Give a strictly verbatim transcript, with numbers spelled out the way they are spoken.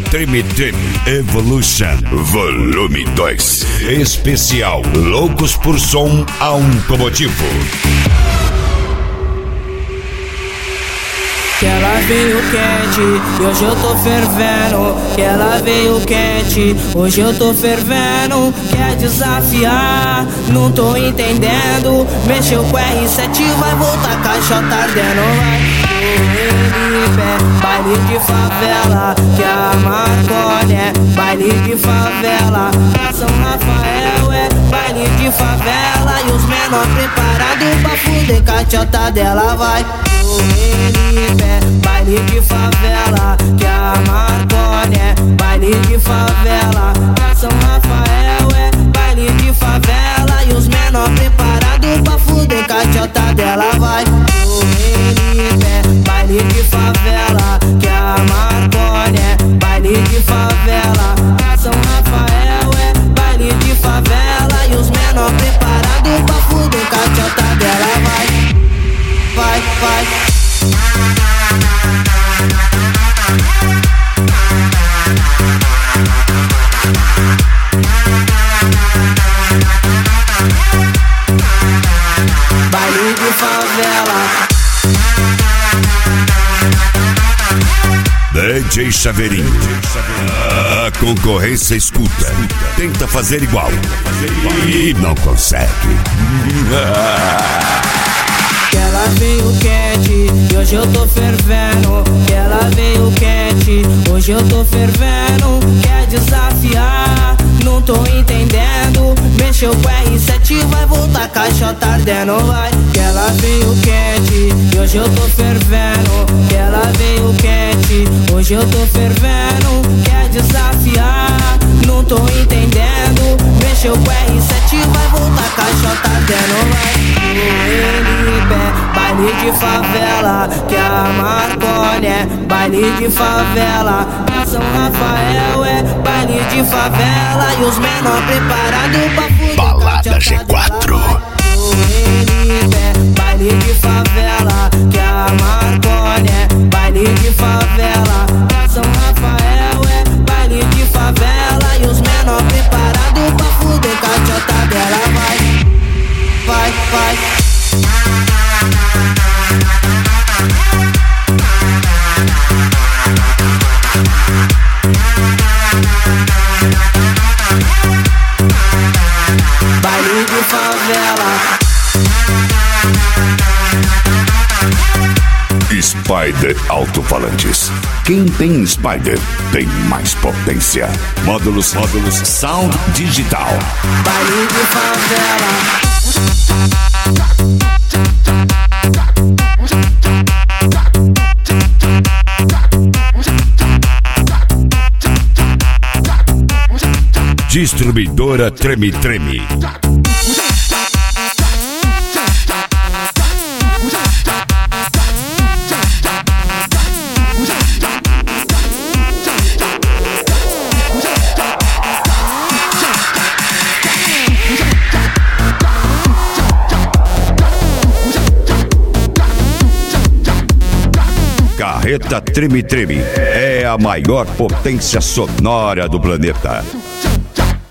Treme Treme Evolution Volume dois. Especial Loucos por Som Automotivo. Que ela veio quente, e hoje eu tô fervendo. Que ela veio quente, hoje eu tô fervendo. Quer desafiar, não tô entendendo. Mexeu com R sete, vai voltar caixota ardendo. Vai correr de pé, baile de favela. Que a Marconi é baile de favela. São Rafael é baile de favela. E os menor preparados pra fuder caixota dela. Vai correr de pé, baile de favela. Que a Marconi é baile de favela. São Rafael é baile de favela. E os menor preparados pra fuder caixota dela. Vai correr de pé, baile de favela. Que a Marconi é baile de favela. São Rafael é baile de favela. E os menor preparados pra fuder caixota dela. Vai, vai, vai. Baile de favela. D J Chaveirinho. A concorrência escuta. Tenta fazer igual e não consegue. Que ela veio quente, e hoje eu tô fervendo. Que ela veio quente, hoje eu tô fervendo. Quer desafiar, não tô entendendo. Mexeu com R sete, vai voltar caixota ardendo. Vai, que ela veio quente, e hoje eu tô fervendo. Que ela veio quente, hoje eu tô fervendo. Quer desafiar, não tô entendendo. Mexeu com R sete, vai voltar caixota ardendo. Vai, ele pé, baile de favela. Que a Marconi é baile de favela. São Rafael é baile de favela. E os menor preparados pra fuder Balada G quatro. Ele pé, baile de favela. Que a Marconi é baile de favela. São Rafael é baile de favela. E os menor preparados pra fuder caixota dela. Vai, vai, vai. Baile de favela. Spider Alto-Falantes. Quem tem Spider tem mais potência. Módulos, módulos, sound digital. Baile de favela. Distribuidora Treme Treme. Carreta Treme Treme é a maior potência sonora do planeta.